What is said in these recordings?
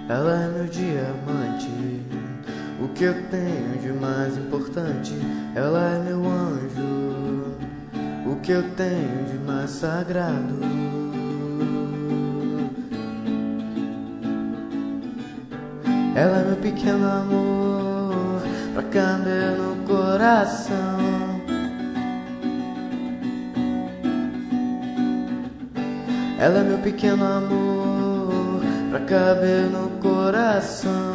Ela é meu diamante, o que eu tenho de mais importante. Ela é meu anjo, o que eu tenho de mais sagrado. Ela é meu pequeno amor, pra caber no coração. Ela é meu pequeno amor, pra caber no coração.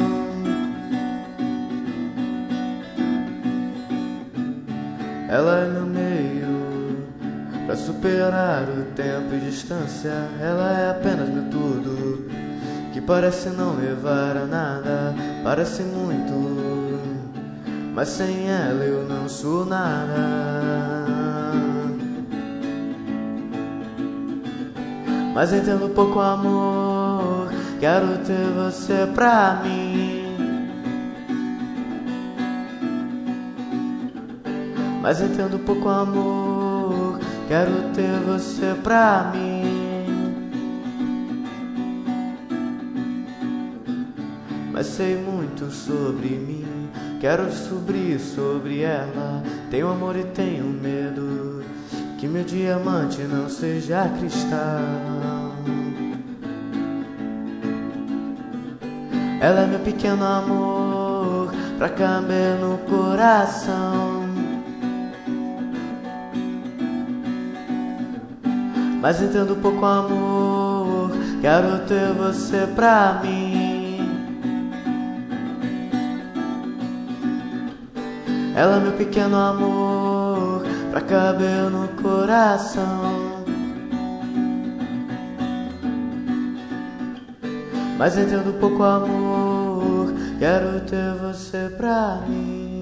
Ela é meu meio, pra superar o tempo e distância. Ela é apenas meu tudo, que parece não levar a nada. Parece muito, mas sem ela eu não sou nada. Mas entendo pouco amor, quero ter você pra mim. Mas entendo pouco amor, quero ter você pra mim. Mas sei muito sobre mim, quero descobrir sobre ela. Tenho amor e tenho medo, que meu diamante não seja cristal. Ela é meu pequeno amor, pra caber no coração. Mas entendo pouco amor, quero ter você pra mim. Ela é meu pequeno amor, pra caber no coração. Mas entendo pouco amor, quero ter você pra mim.